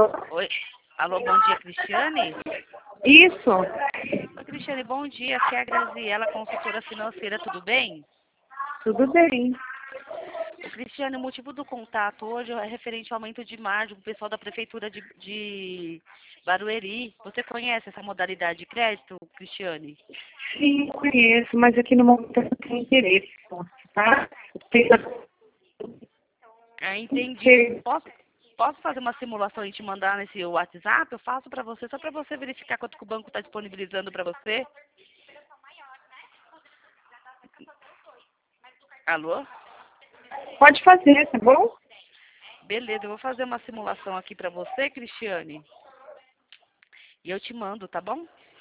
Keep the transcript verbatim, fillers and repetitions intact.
Oi. Alô, bom dia, Cristiane? Isso. Oi, Cristiane, bom dia. Aqui é a Graziela, consultora financeira, tudo bem? Tudo bem. Ô, Cristiane, o motivo do contato hoje é referente ao aumento de margem do pessoal da Prefeitura de, de Barueri. Você conhece essa modalidade de crédito, Cristiane? Sim, conheço, mas aqui no momento eu não tenho interesse, tá? Tenho- Ah, entendi. Posso, posso fazer uma simulação e te mandar nesse WhatsApp? Eu faço para você, só para você verificar quanto que o banco está disponibilizando para você. Alô? Pode fazer, tá bom? Beleza, eu vou fazer uma simulação aqui para você, Cristiane. E eu te mando, tá bom?